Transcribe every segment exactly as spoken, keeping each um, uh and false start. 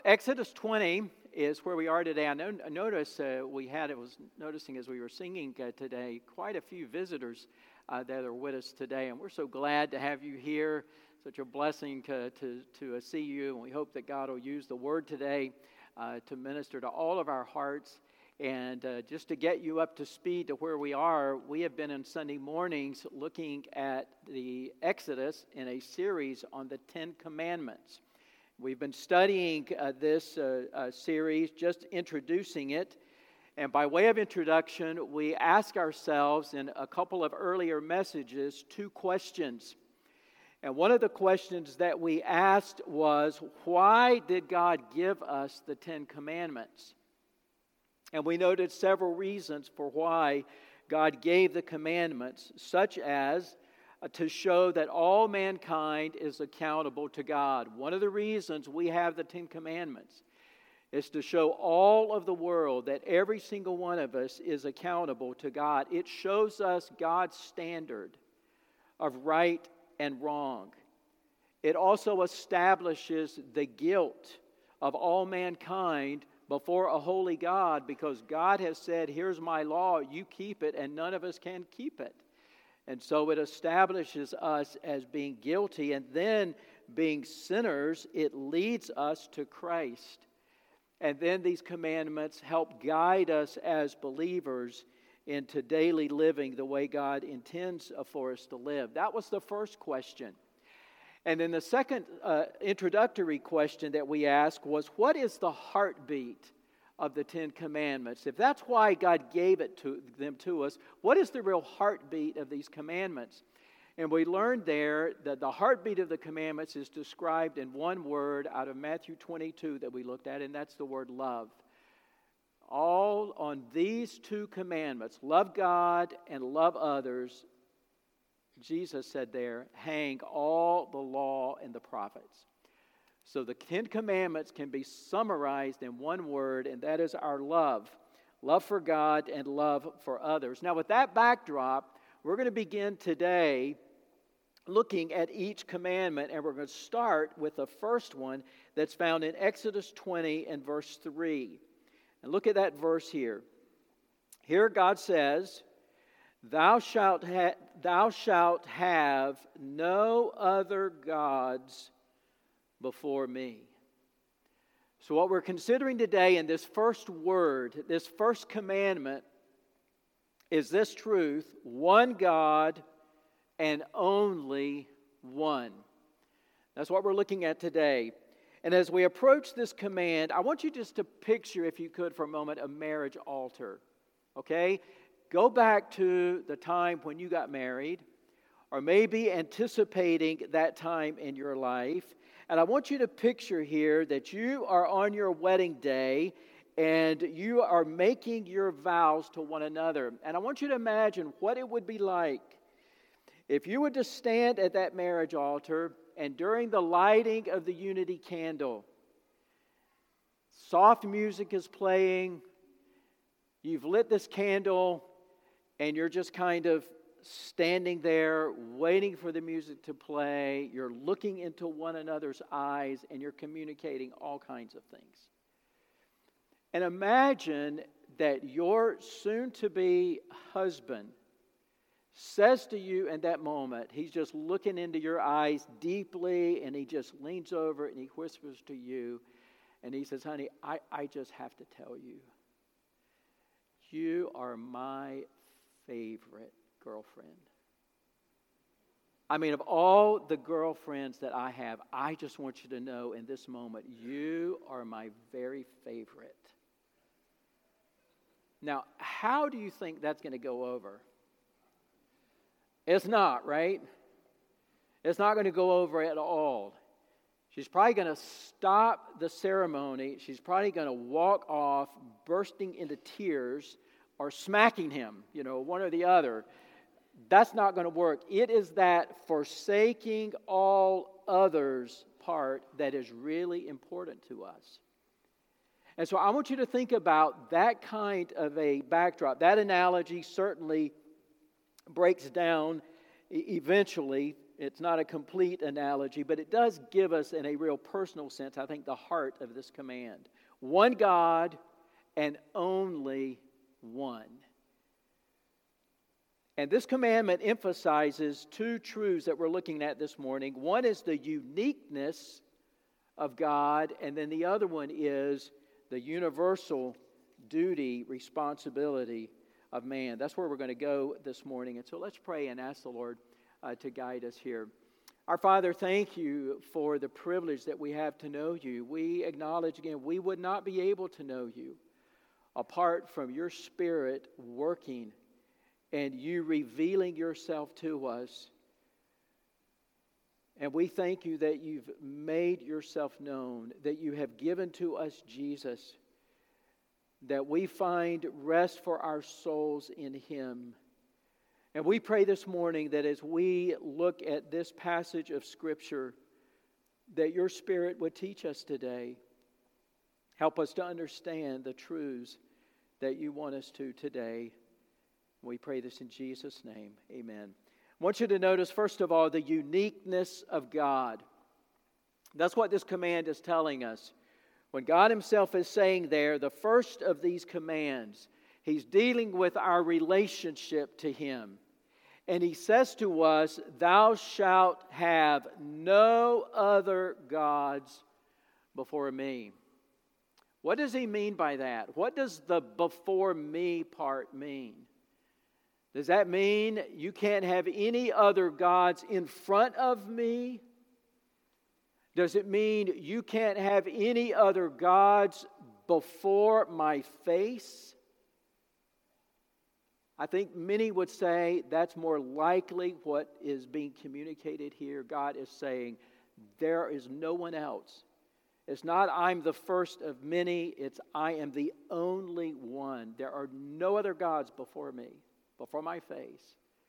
Exodus twenty is where we are today. I no- noticed uh, we had, it was noticing as we were singing uh, today, quite a few visitors uh, that are with us today. And we're so glad to have you here. Such a blessing to, to, to uh, see you. And we hope that God will use the word today uh, to minister to all of our hearts. And uh, just to get you up to speed to where we are, we have been on Sunday mornings looking at the Exodus in a series on the Ten Commandments. We've been studying uh, this uh, uh, series, just introducing it. And by way of introduction, we ask ourselves in a couple of earlier messages two questions. And one of the questions that we asked was, why did God give us the Ten Commandments? And we noted several reasons for why God gave the commandments, such as uh, to show that all mankind is accountable to God. One of the reasons we have the Ten Commandments is to show all of the world that every single one of us is accountable to God. It shows us God's standard of right and wrong. It also establishes the guilt of all mankind before a holy God, because God has said, here's my law, you keep it, and none of us can keep it. And so it establishes us as being guilty, and then being sinners, it leads us to Christ. And then these commandments help guide us as believers into daily living the way God intends for us to live. That was the first question. And then the second uh, introductory question that we asked was, what is the heartbeat of the Ten Commandments? If that's why God gave it to them to us, what is the real heartbeat of these commandments? And we learned there that the heartbeat of the commandments is described in one word out of Matthew twenty-two that we looked at, and that's the word love. All on these two commandments, love God and love others, Jesus said there, hang all the law and the prophets. So the Ten Commandments can be summarized in one word, and that is our love. Love for God and love for others. Now with that backdrop, we're going to begin today looking at each commandment, and we're going to start with the first one that's found in Exodus twenty and verse three. And look at that verse here. Here God says, Thou shalt, ha- thou shalt have no other gods before me. So what we're considering today in this first word, this first commandment, is this truth: one God and only one. That's what we're looking at today. And as we approach this command, I want you just to picture, if you could for a moment, a marriage altar. Okay? Go back to the time when you got married, or maybe anticipating that time in your life. And I want you to picture here that you are on your wedding day and you are making your vows to one another. And I want you to imagine what it would be like if you were to stand at that marriage altar, and during the lighting of the unity candle, soft music is playing, you've lit this candle, and you're just kind of standing there waiting for the music to play. You're looking into one another's eyes, and you're communicating all kinds of things. And imagine that your soon-to-be husband says to you in that moment, he's just looking into your eyes deeply, and he just leans over and he whispers to you, and he says, honey, I, I just have to tell you, you are my favorite girlfriend. I mean, of all the girlfriends that I have, I just want you to know in this moment, you are my very favorite. Now, how do you think that's going to go over? It's not, right? It's not going to go over at all. She's probably going to stop the ceremony. She's probably going to walk off, bursting into tears, or smacking him, you know, one or the other. That's not going to work. It is that forsaking all others part that is really important to us. And so I want you to think about that kind of a backdrop. That analogy certainly breaks down eventually It's not a complete analogy, but it does give us, in a real personal sense, I think, the heart of this command. One God and only one. And this commandment emphasizes two truths that we're looking at this morning. One is the uniqueness of God, and then the other one is the universal duty, responsibility of man. That's where we're going to go this morning. And so let's pray and ask the Lord uh, to guide us here. Our Father, thank you for the privilege that we have to know you. We acknowledge again, we would not be able to know you apart from your Spirit working and you revealing yourself to us. And we thank you that you've made yourself known, that you have given to us Jesus, that we find rest for our souls in Him. And we pray this morning that as we look at this passage of Scripture, that your Spirit would teach us today. Help us to understand the truths that you want us to today. We pray this in Jesus' name. Amen. I want you to notice, first of all, the uniqueness of God. That's what this command is telling us. When God Himself is saying there, the first of these commands, He's dealing with our relationship to Him. And He says to us, "Thou shalt have no other gods before me." What does He mean by that? What does the "before me" part mean? Does that mean you can't have any other gods in front of me? Does it mean you can't have any other gods before my face? I think many would say that's more likely what is being communicated here. God is saying, there is no one else. It's not I'm the first of many, it's I am the only one. There are no other gods before me, before my face.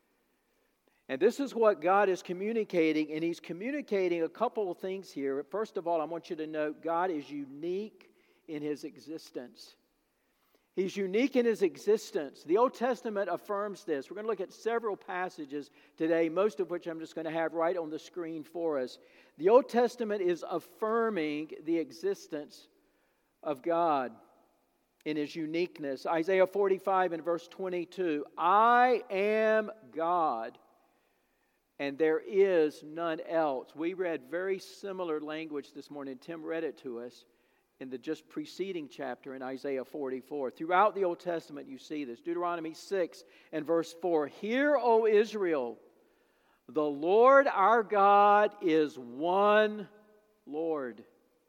And this is what God is communicating, and He's communicating a couple of things here. First of all, I want you to note God is unique in His existence. He's unique in His existence. The Old Testament affirms this. We're going to look at several passages today, most of which I'm just going to have right on the screen for us. The Old Testament is affirming the existence of God in His uniqueness. Isaiah forty-five and verse twenty-two, "I am God, and there is none else." We read very similar language this morning. Tim read it to us in the just preceding chapter in Isaiah forty-four. Throughout the Old Testament you see this. Deuteronomy six and verse four, "Hear, O Israel, the Lord our God is one Lord."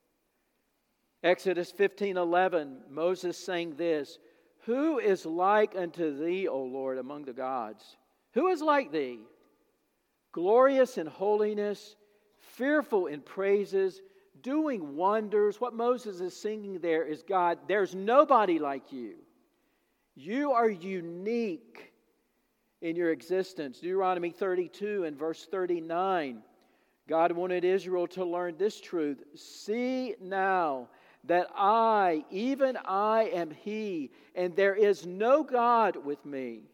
Exodus fifteen eleven, Moses sang this, "Who is like unto thee, O Lord, among the gods? Who is like thee? Glorious in holiness, fearful in praises, doing wonders." What Moses is singing there is, God, there's nobody like you. You are unique in your existence. Deuteronomy thirty-two and verse thirty-nine, God wanted Israel to learn this truth. "See now that I, even I, am He, and there is no God with me.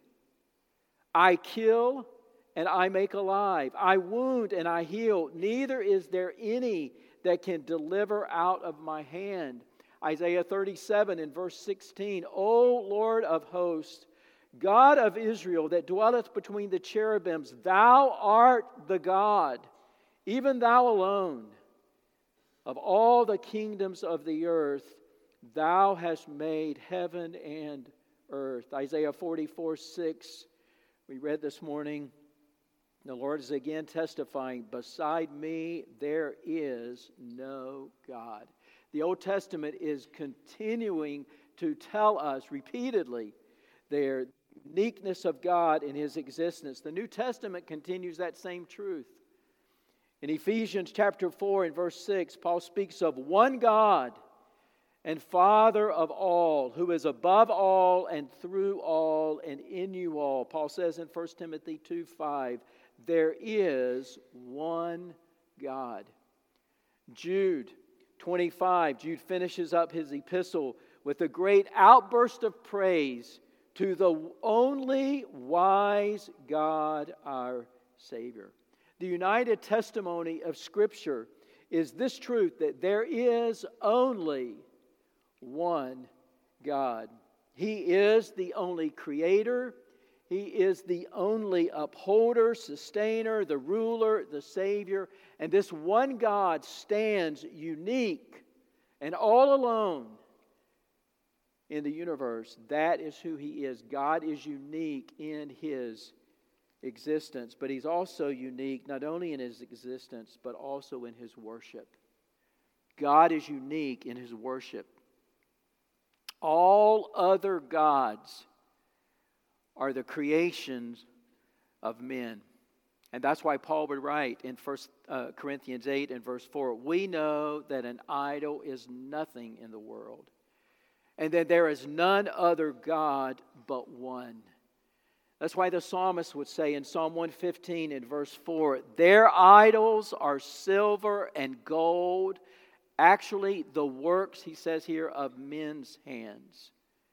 I kill and I make alive. I wound and I heal. Neither is there any that can deliver out of my hand." Isaiah thirty-seven and verse sixteen, "O Lord of hosts, God of Israel, that dwelleth between the cherubims, Thou art the God, even Thou alone. Of all the kingdoms of the earth, Thou hast made heaven and earth." Isaiah forty-four six, we read this morning, the Lord is again testifying, "Beside me there is no God." The Old Testament is continuing to tell us repeatedly their uniqueness of God in His existence. The New Testament continues that same truth. In Ephesians chapter four and verse six, Paul speaks of one God and Father of all, who is above all and through all and in you all. Paul says in First Timothy two five, there is one God. Jude twenty-five, Jude finishes up his epistle with a great outburst of praise to the only wise God, our Savior. The united testimony of Scripture is this truth, that there is only one God. He is the only creator. He is the only upholder, sustainer, the ruler, the Savior. And this one God stands unique and all alone in the universe. That is who He is. God is unique in His existence, but He's also unique not only in His existence, but also in His worship. God is unique in His worship. All other gods are the creations of men. And that's why Paul would write in First Corinthians eight and verse four, we know that an idol is nothing in the world, and that there is none other God but one. That's why the psalmist would say in Psalm one fifteen in verse four, their idols are silver and gold, actually the works, he says here, of men's hands.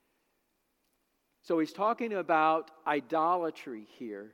So he's talking about idolatry here.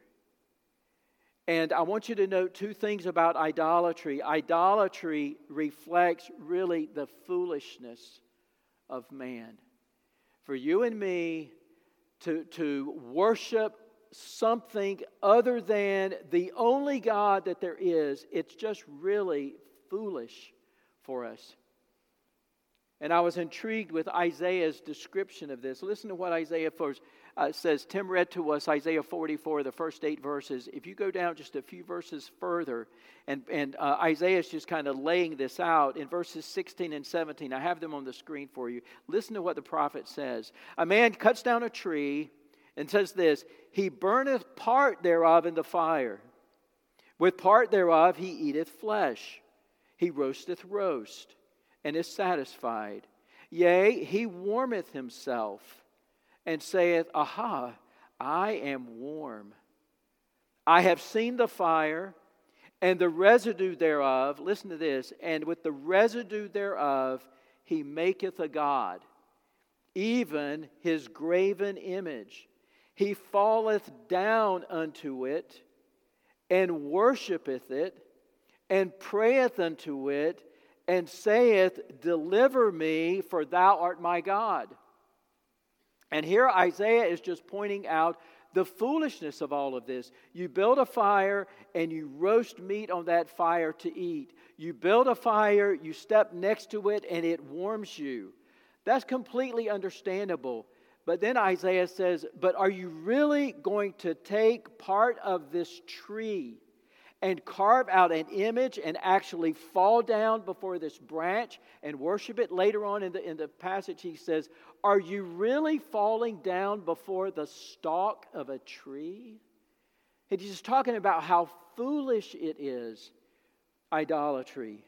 And I want you to note two things about idolatry. Idolatry reflects really the foolishness of man. For you and me to, to worship something other than the only God that there is, it's just really foolish for us. And I was intrigued with Isaiah's description of this. Listen to what Isaiah first, uh, says. Tim read to us Isaiah forty-four, the first eight verses. If you go down just a few verses further, and, and uh, Isaiah's just kind of laying this out in verses sixteen and seventeen. I have them on the screen for you. Listen to what the prophet says. A man cuts down a tree and says this, he burneth part thereof in the fire. With part thereof he eateth flesh. He roasteth roast, and is satisfied. Yea, he warmeth himself, and saith, aha, I am warm. I have seen the fire, and the residue thereof, listen to this, and with the residue thereof he maketh a god, even his graven image. He falleth down unto it, and worshipeth it, and prayeth unto it, and saith, deliver me, for thou art my God. And here Isaiah is just pointing out the foolishness of all of this. You build a fire and you roast meat on that fire to eat. You build a fire, you step next to it, and it warms you. That's completely understandable. But then Isaiah says, but are you really going to take part of this tree and carve out an image and actually fall down before this branch and worship it? Later on in the, in the passage he says, are you really falling down before the stalk of a tree? And he's just talking about how foolish it is, idolatry.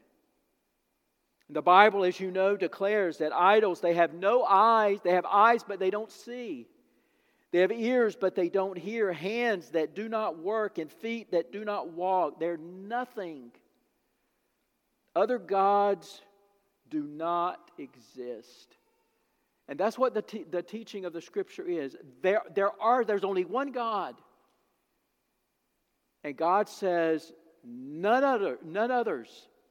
The Bible, as you know, declares that idols, they have no eyes. They have eyes, but they don't see. They have ears, but they don't hear. Hands that do not work, and feet that do not walk. They're nothing. Other gods do not exist. And that's what the, te- the teaching of the Scripture is. There, there are, there's only one God. And God says, none other, none others.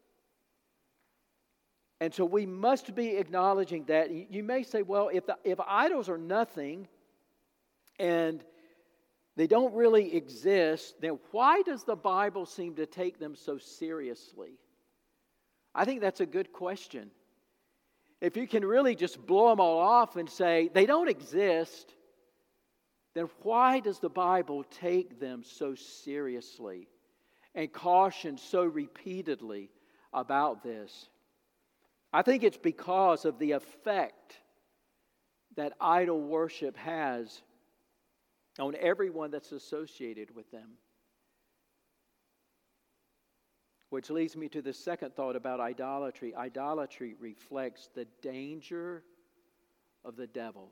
And so we must be acknowledging that. You may say, well, if the, if idols are nothing and they don't really exist, then why does the Bible seem to take them so seriously? I think that's a good question. If you can really just blow them all off and say they don't exist, then why does the Bible take them so seriously and caution so repeatedly about this? I think it's because of the effect that idol worship has on everyone that's associated with them. Which leads me to the second thought about idolatry. Idolatry reflects the danger of the devil.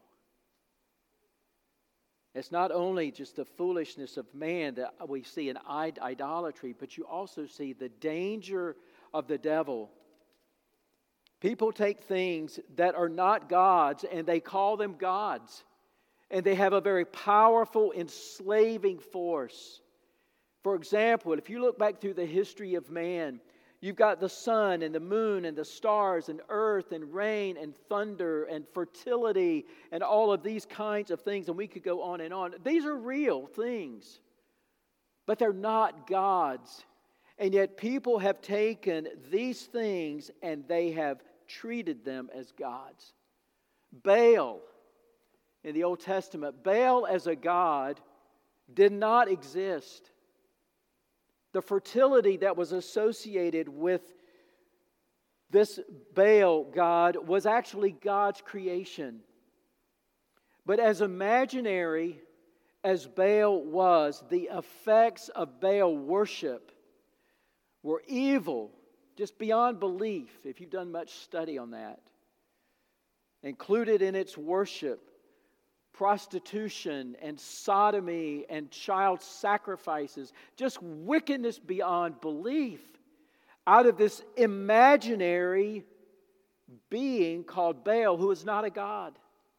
It's not only just the foolishness of man that we see in idolatry, but you also see the danger of the devil. People take things that are not gods and they call them gods. And they have a very powerful, enslaving force. For example, if you look back through the history of man, you've got the sun and the moon and the stars and earth and rain and thunder and fertility and all of these kinds of things, and we could go on and on. These are real things, but they're not God's. And yet people have taken these things and they have treated them as gods. Baal in the Old Testament, Baal as a god did not exist. The fertility that was associated with this Baal god was actually God's creation. But as imaginary as Baal was, the effects of Baal worship were evil, just beyond belief, if you've done much study on that. Included in its worship, prostitution and sodomy and child sacrifices, just wickedness beyond belief, out of this imaginary being called Baal, who is not a god.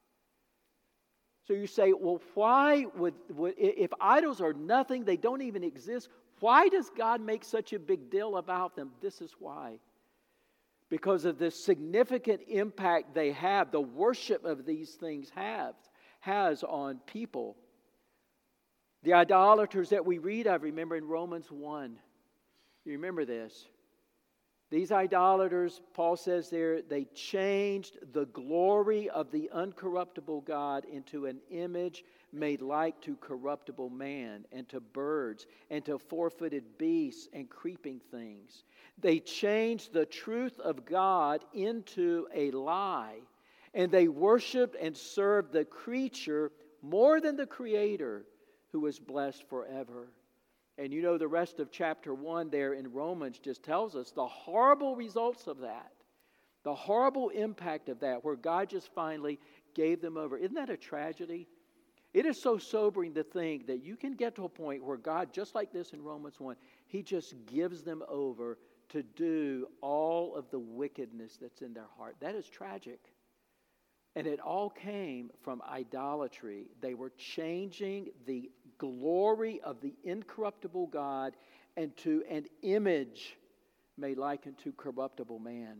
So you say, well, why would, would if idols are nothing, they don't even exist, why does God make such a big deal about them? This is why. Because of the significant impact they have, the worship of these things have, has on people. The idolaters that we read of, remember in Romans one. You remember this. These idolaters, Paul says there, they changed the glory of the uncorruptible God into an image made like to corruptible man and to birds and to four-footed beasts and creeping things. They changed the truth of God into a lie, and they worshiped and served the creature more than the Creator, who is blessed forever. And you know the rest of chapter one there in Romans just tells us the horrible results of that. The horrible impact of that, where God just finally gave them over. Isn't that a tragedy? It is so sobering to think that you can get to a point where God, just like this in Romans one, He just gives them over to do all of the wickedness that's in their heart. That is tragic. And it all came from idolatry. They were changing the glory of the incorruptible God into an image made like unto corruptible man.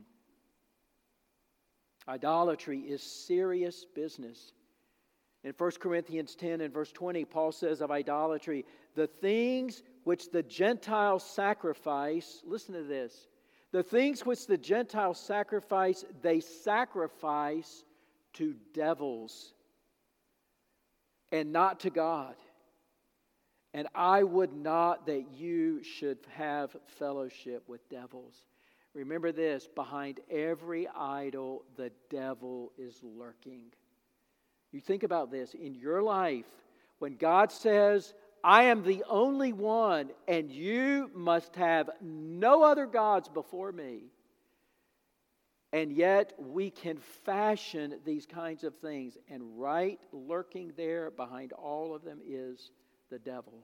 Idolatry is serious business. In First Corinthians ten and verse twenty, Paul says of idolatry, the things which the Gentiles sacrifice, listen to this, the things which the Gentiles sacrifice, they sacrifice to devils and not to God. And I would not that you should have fellowship with devils. Remember this, behind every idol, the devil is lurking. You think about this in your life, when God says, I am the only one, and you must have no other gods before me. And yet we can fashion these kinds of things, and right lurking there behind all of them is the devil.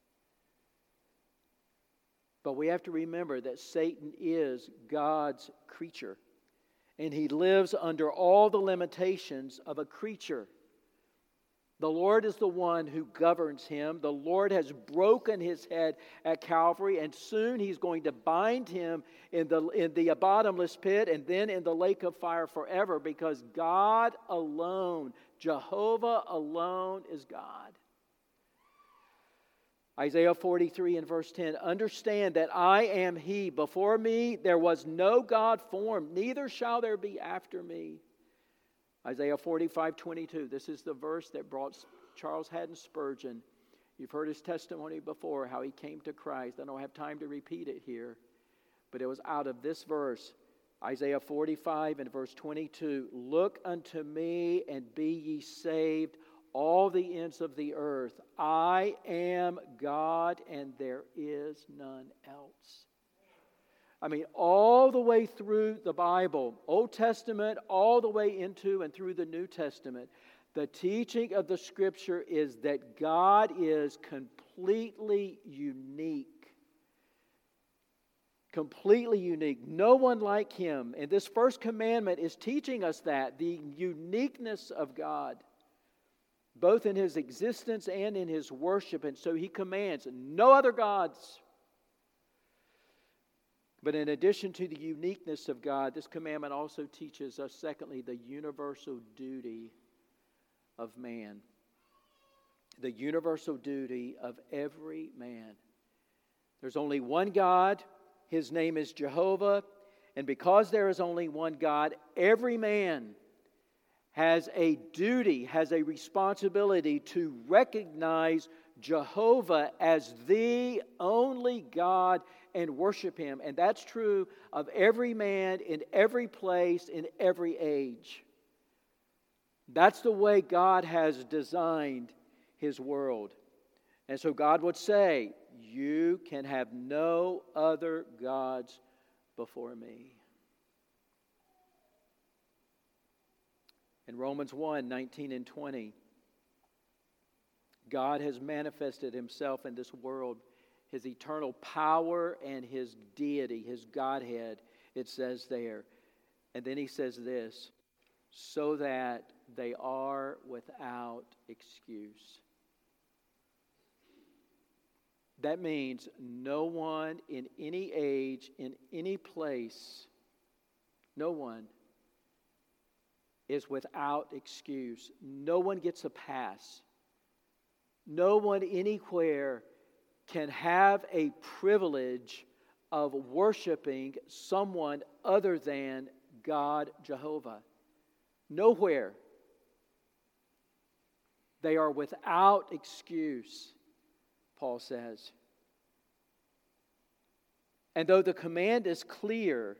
But we have to remember that Satan is God's creature, and he lives under all the limitations of a creature. The Lord is the one who governs him. The Lord has broken his head at Calvary, and soon he's going to bind him in the, in the bottomless pit and then in the lake of fire forever, because God alone, Jehovah alone, is God. Isaiah forty-three and verse ten, understand that I am He. Before me there was no God formed, neither shall there be after me. Isaiah forty-five twenty-two, this is the verse that brought Charles Haddon Spurgeon. You've heard his testimony before, how he came to Christ. I don't have time to repeat it here, but it was out of this verse, Isaiah forty-five and verse twenty-two, look unto me and be ye saved, all the ends of the earth. I am God and there is none else. I mean, all the way through the Bible, Old Testament, all the way into and through the New Testament, the teaching of the Scripture is that God is completely unique. Completely unique. No one like Him. And this first commandment is teaching us that, the uniqueness of God. both in his existence and in his worship. And so he commands no other gods. But in addition to the uniqueness of God, this commandment also teaches us, secondly, the universal duty of man. The universal duty of every man. There's only one God. His name is Jehovah. And because there is only one God, every man has a duty, has a responsibility to recognize Jehovah as the only God and worship Him. And that's true of every man in every place, in every age. That's the way God has designed His world. And so God would say, you can have no other gods before me. In Romans one, nineteen and twenty, God has manifested Himself in this world, His eternal power and His deity, His Godhead, it says there. And then He says this, so that they are without excuse. That means no one in any age, in any place, no one is without excuse. No one gets a pass. No one anywhere can have a privilege of worshiping someone other than God, Jehovah. Nowhere. They are without excuse, Paul says. And though the command is clear,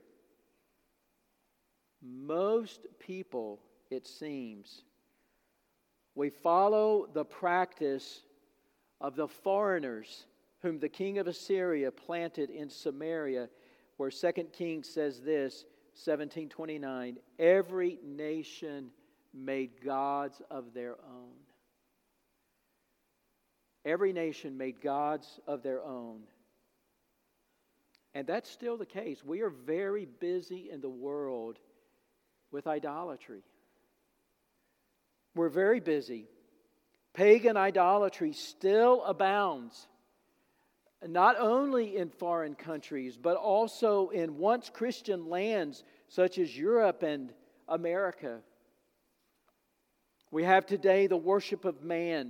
most people, it seems, we follow the practice of the foreigners whom the king of Assyria planted in Samaria, where Second Kings says this, seventeen twenty-nine, every nation made gods of their own. Every nation made gods of their own. And that's still the case. We are very busy in the world with idolatry. We're very busy. Pagan idolatry still abounds, not only in foreign countries, but also in once Christian lands such as Europe and America. We have today the worship of man.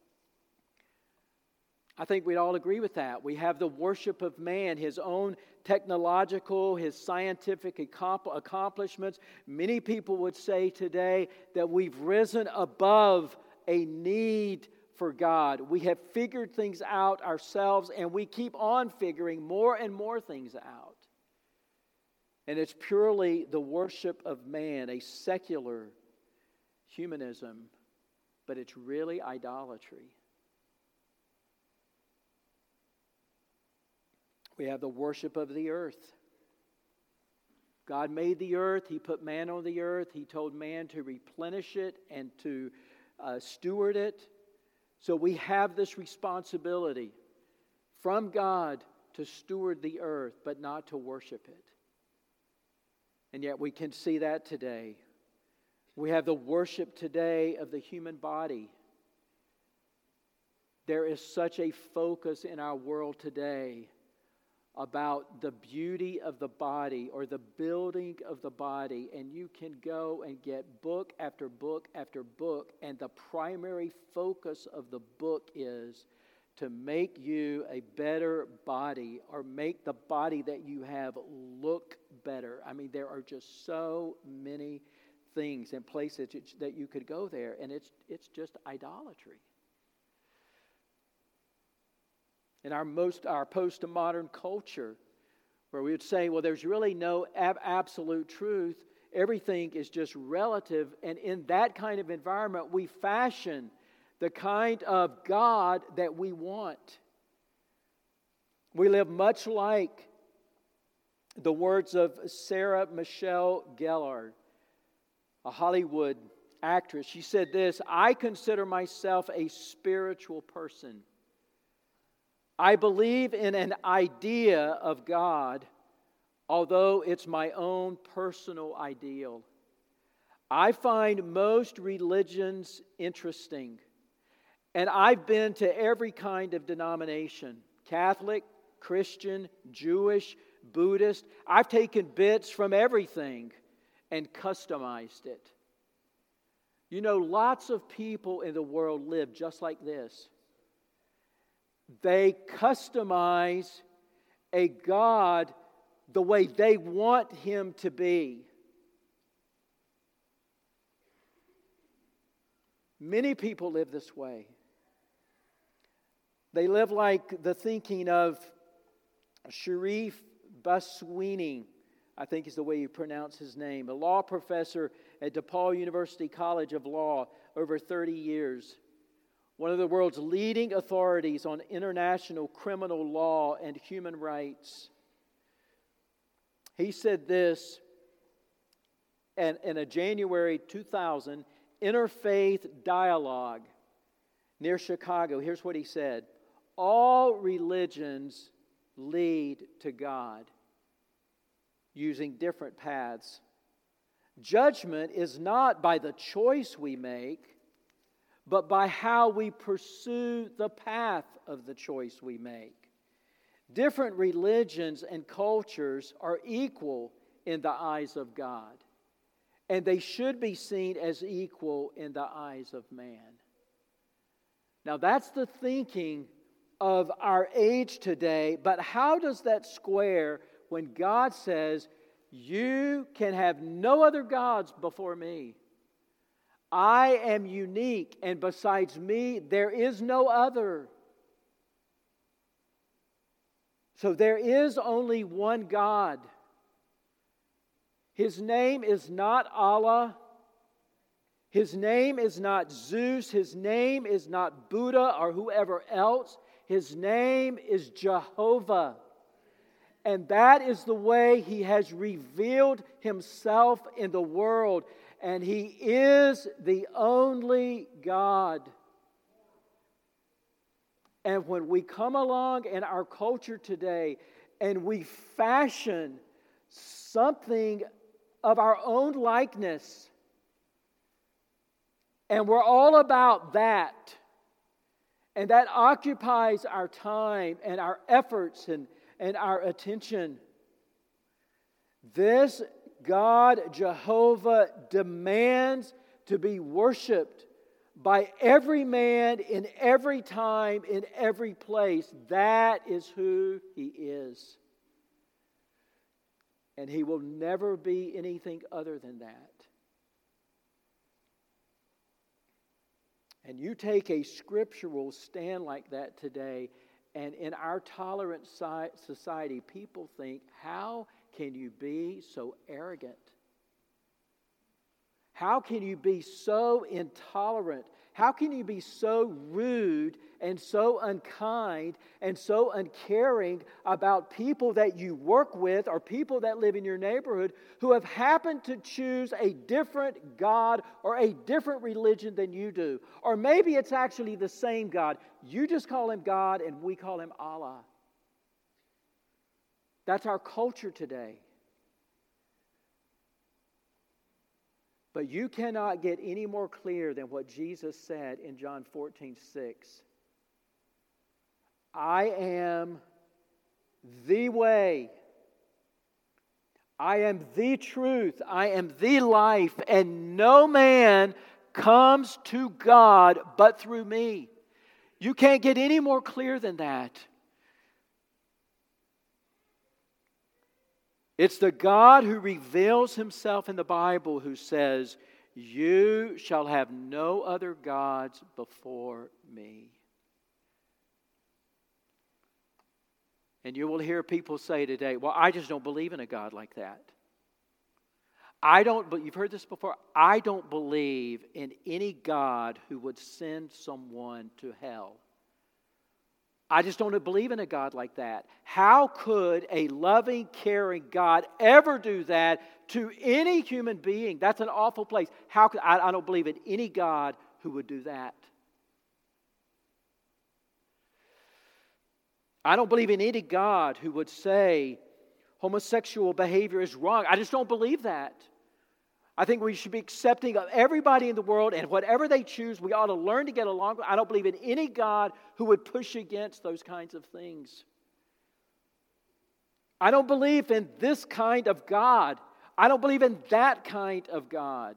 I think we'd all agree with that. We have the worship of man, his own technological, his scientific accomplishments. Many people would say today that we've risen above a need for God. We have figured things out ourselves, and we keep on figuring more and more things out. And it's purely the worship of man, a secular humanism, but it's really idolatry. We have the worship of the earth. God made the earth. He put man on the earth. He told man to replenish it and to uh, steward it. So we have this responsibility from God to steward the earth, but not to worship it. And yet we can see that today. We have the worship today of the human body. There is such a focus in our world today about the beauty of the body or the building of the body, and you can go and get book after book after book, and the primary focus of the book is to make you a better body or make the body that you have look better. I mean, there are just so many things and places that you could go there, and it's it's just idolatry. In our most our postmodern culture, where we would say, well, there's really no ab- absolute truth. Everything is just relative. And in that kind of environment, we fashion the kind of God that we want. We live much like the words of Sarah Michelle Gellar, a Hollywood actress. She said this, I consider myself a spiritual person. I believe in an idea of God, although it's my own personal ideal. I find most religions interesting, And I've been to every kind of denomination, Catholic, Christian, Jewish, Buddhist. I've taken bits from everything and customized it. You know, lots of people in the world live just like this. They customize a God the way they want Him to be. Many people live this way. They live like the thinking of Sharif Baswini, I think is the way you pronounce his name, a law professor at DePaul University College of Law over thirty years, one of the world's leading authorities on international criminal law and human rights. He said this in, in a January two thousand interfaith dialogue near Chicago. Here's what he said: all religions lead to God using different paths. Judgment is not by the choice we make, but by how we pursue the path of the choice we make. Different religions and cultures are equal in the eyes of God, and they should be seen as equal in the eyes of man. Now, that's the thinking of our age today, but how does that square when God says, you can have no other gods before me? I am unique, and besides me, there is no other. So there is only one God. His name is not Allah. His name is not Zeus. His name is not Buddha or whoever else. His name is Jehovah. And that is the way He has revealed Himself in the world. And He is the only God. And when we come along in our culture today and we fashion something of our own likeness, and we're all about that, and that occupies our time and our efforts and, and our attention, this God, Jehovah, demands to be worshiped by every man in every time, in every place. That is who He is. And He will never be anything other than that. And you take a scriptural stand like that today, and in our tolerant society, people think, how can you be so arrogant? How can you be so intolerant? How can you be so rude and so unkind and so uncaring about people that you work with or people that live in your neighborhood who have happened to choose a different God or a different religion than you do? Or maybe it's actually the same God. You just call Him God and we call Him Allah. That's our culture today. But you cannot get any more clear than what Jesus said in John fourteen six. I am the way. I am the truth. I am the life. And no man comes to God but through me. You can't get any more clear than that. It's the God who reveals Himself in the Bible who says, you shall have no other gods before me. And you will hear people say today, well, I just don't believe in a God like that. I don't, but you've heard this before, I don't believe in any God who would send someone to hell. I just don't believe in a God like that. How could a loving, caring God ever do that to any human being? That's an awful place. How could I, I don't believe in any God who would do that. I don't believe in any God who would say homosexual behavior is wrong. I just don't believe that. I think we should be accepting of everybody in the world, and whatever they choose, we ought to learn to get along with. I don't believe in any God who would push against those kinds of things. I don't believe in this kind of God. I don't believe in that kind of God.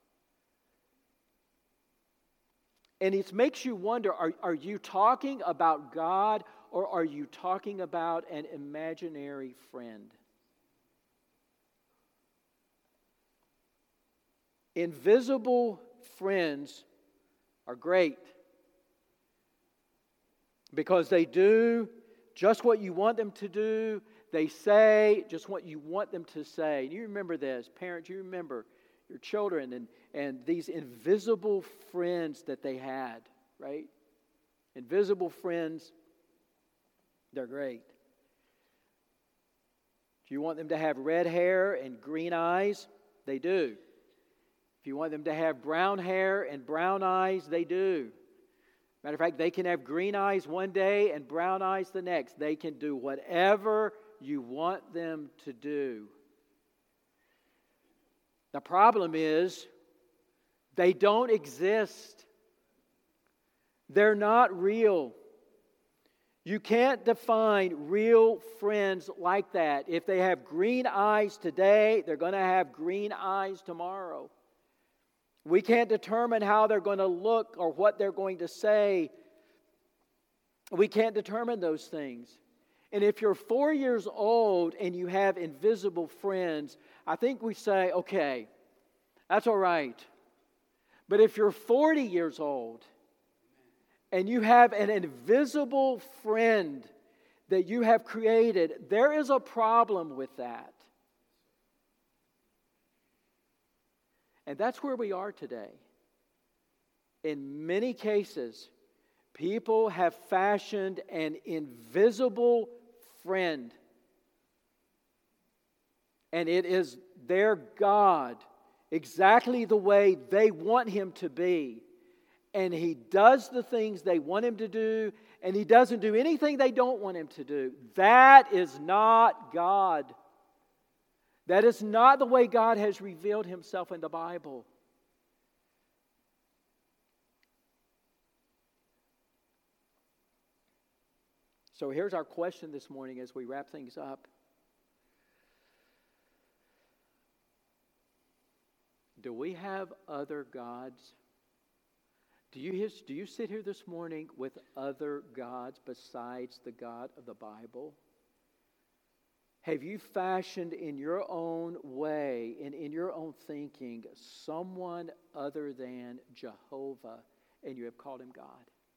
And it makes you wonder, are, are you talking about God, or are you talking about an imaginary friend? Invisible friends are great because they do just what you want them to do. They say just what you want them to say. And you remember this, parents, you remember your children and, and these invisible friends that they had, right? Invisible friends, they're great. Do you want them to have red hair and green eyes? They do. If you want them to have brown hair and brown eyes, they do. Matter of fact, they can have green eyes one day and brown eyes the next. They can do whatever you want them to do. The problem is, they don't exist. They're not real. You can't define real friends like that. If they have green eyes today, they're going to have green eyes tomorrow. We can't determine how they're going to look or what they're going to say. We can't determine those things. And if you're four years old and you have invisible friends, I think we say, okay, that's all right. But if you're forty years old and you have an invisible friend that you have created, there is a problem with that. And that's where we are today. In many cases, people have fashioned an invisible friend. And it is their God, exactly the way they want him to be. And he does the things they want him to do, and he doesn't do anything they don't want him to do. That is not God. That is not the way God has revealed himself in the Bible. So here's our question this morning as we wrap things up. Do we have other gods? Do you, do you sit here this morning with other gods besides the God of the Bible? Have you fashioned in your own way and in your own thinking someone other than Jehovah, and you have called him God?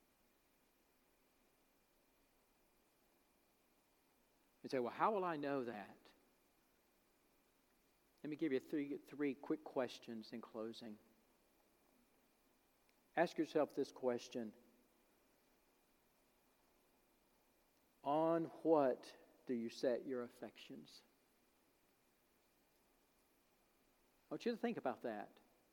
You say, well, how will I know that? Let me give you three, three quick questions in closing. Ask yourself this question. On what do you set your affections? I want you to think about that.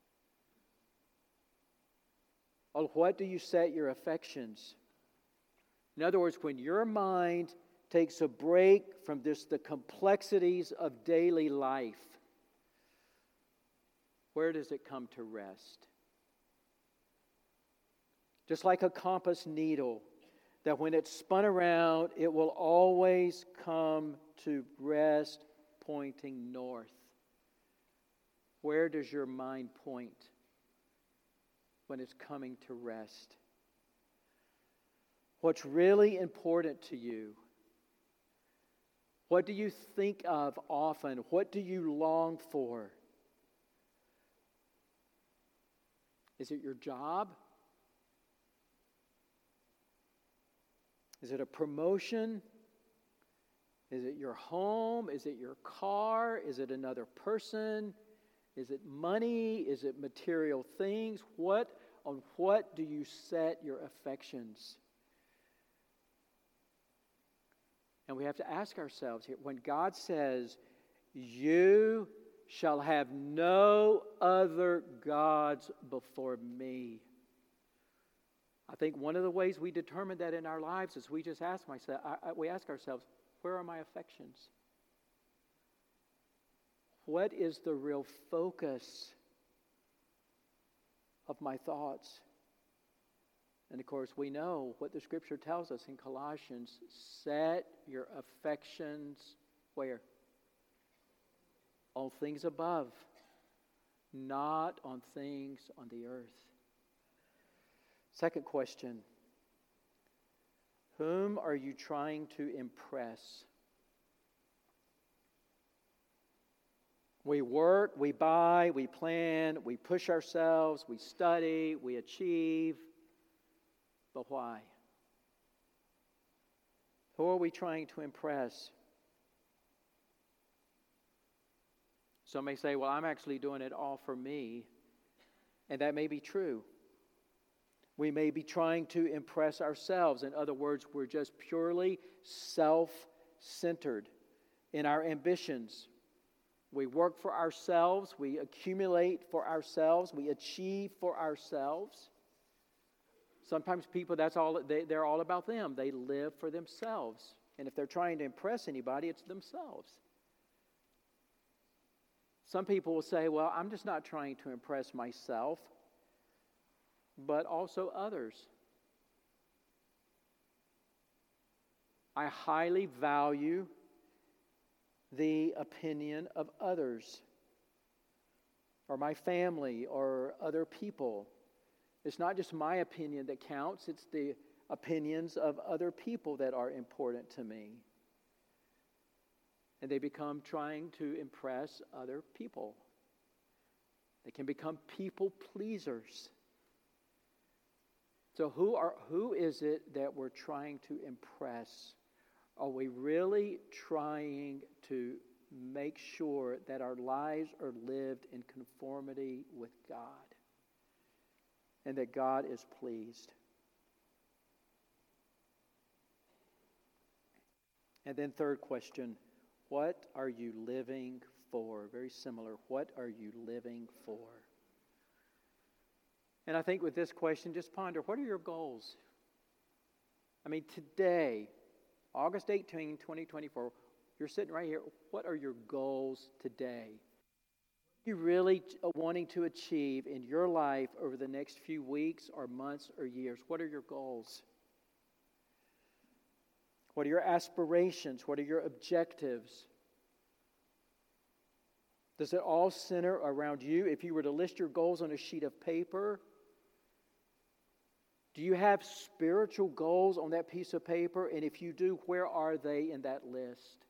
On what do you set your affections? In other words, when your mind takes a break from just the complexities of daily life, where does it come to rest? Just like a compass needle, that when it's spun around, it will always come to rest pointing north. Where does your mind point when it's coming to rest? What's really important to you? What do you think of often? What do you long for? Is it your job? Is it a promotion? Is it your home? Is it your car? Is it another person? Is it money? Is it material things? What, on what do you set your affections? And we have to ask ourselves here, when God says, you shall have no other gods before me. I think one of the ways we determine that in our lives is we just ask myself, I, I, we ask ourselves, where are my affections? What is the real focus of my thoughts. And of course, we know what the Scripture tells us in Colossians. Set your affections where? On things above, not on things on the earth. Second question. Whom are you trying to impress? We work, we buy, we plan, we push ourselves, we study, we achieve. But why? Who are we trying to impress? Some may say, well, I'm actually doing it all for me. And that may be true. We may be trying to impress ourselves. In other words, we're just purely self-centered in our ambitions. We work for ourselves. We accumulate for ourselves. We achieve for ourselves. Sometimes people, that's all they, they're all about them. They live for themselves. And if they're trying to impress anybody, it's themselves. Some people will say, well, I'm just not trying to impress myself, but also others. I highly value the opinion of others, or my family, or other people. It's not just my opinion that counts, it's the opinions of other people that are important to me. And they become trying to impress other people. They can become people pleasers. So who are who is it that we're trying to impress? Are we really trying to make sure that our lives are lived in conformity with God and that God is pleased? And then third question, what are you living for? Very similar. What are you living for? And I think with this question, just ponder, what are your goals? I mean, today, August eighteenth, twenty twenty-four, you're sitting right here. What are your goals today? What are you really wanting to achieve in your life over the next few weeks or months or years? What are your goals? What are your aspirations? What are your objectives? Does it all center around you? If you were to list your goals on a sheet of paper, do you have spiritual goals on that piece of paper? And if you do, where are they in that list?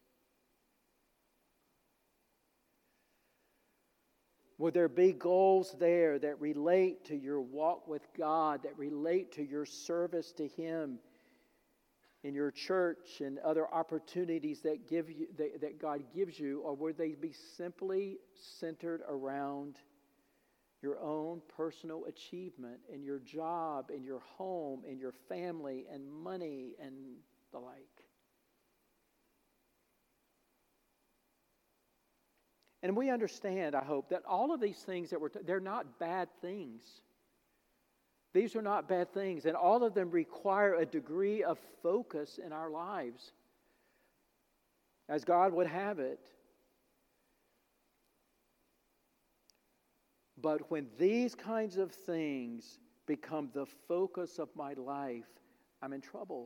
Would there be goals there that relate to your walk with God, that relate to your service to Him in your church and other opportunities that give you that, that God gives you? Or would they be simply centered around your own personal achievement and your job and your home and your family and money and the like? And we understand, I hope, that all of these things that we're t- they're not bad things. These are not bad things, and all of them require a degree of focus in our lives, as God would have it. But when these kinds of things become the focus of my life, I'm in trouble.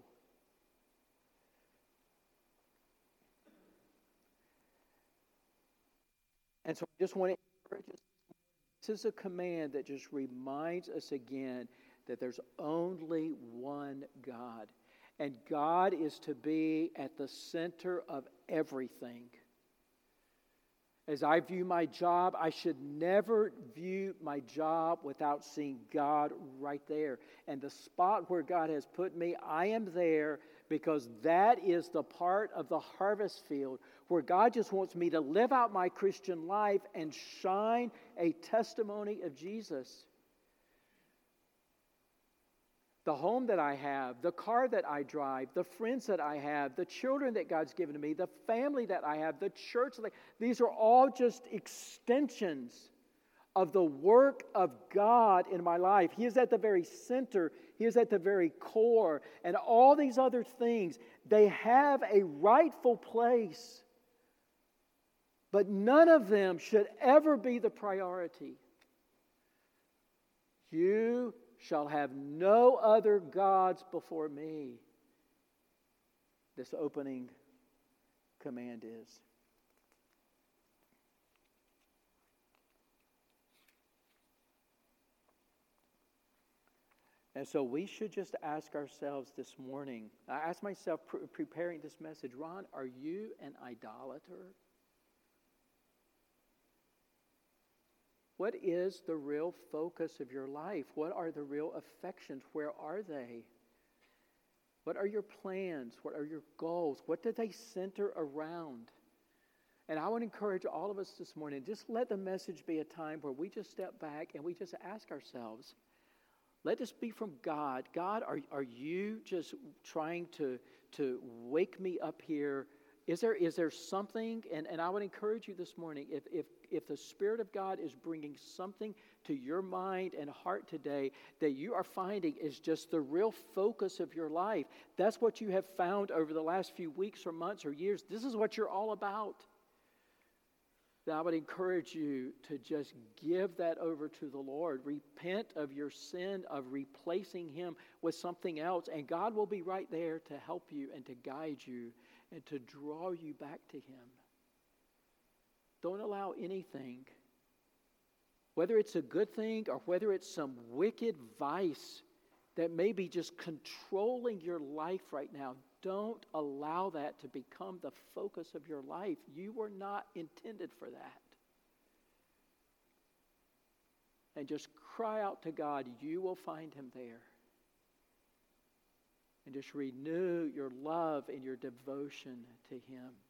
And so I just want to encourage us. This is a command that just reminds us again that there's only one God. And God is to be at the center of everything. As I view my job, I should never view my job without seeing God right there. And the spot where God has put me, I am there because that is the part of the harvest field where God just wants me to live out my Christian life and shine a testimony of Jesus. The home that I have, the car that I drive, the friends that I have, the children that God's given to me, the family that I have, the church, these are all just extensions of the work of God in my life. He is at the very center. He is at the very core. And all these other things, they have a rightful place. But none of them should ever be the priority. You shall have no other gods before me. This opening command is. And so we should just ask ourselves this morning, I asked myself pre- preparing this message, Ron, are you an idolater? What is the real focus of your life? What are the real affections? Where are they? What are your plans? What are your goals? What do they center around? And I would encourage all of us this morning, just let the message be a time where we just step back and we just ask ourselves, let this be from God. God, are, are you just trying to, to wake me up here? Is there is there something, and, and I would encourage you this morning, if, if, if the Spirit of God is bringing something to your mind and heart today that you are finding is just the real focus of your life, that's what you have found over the last few weeks or months or years, this is what you're all about, then I would encourage you to just give that over to the Lord. Repent of your sin of replacing Him with something else, and God will be right there to help you and to guide you and to draw you back to Him. Don't allow anything, whether it's a good thing or whether it's some wicked vice that may be just controlling your life right now, don't allow that to become the focus of your life. You were not intended for that. And just cry out to God. You will find Him there. And just renew your love and your devotion to Him.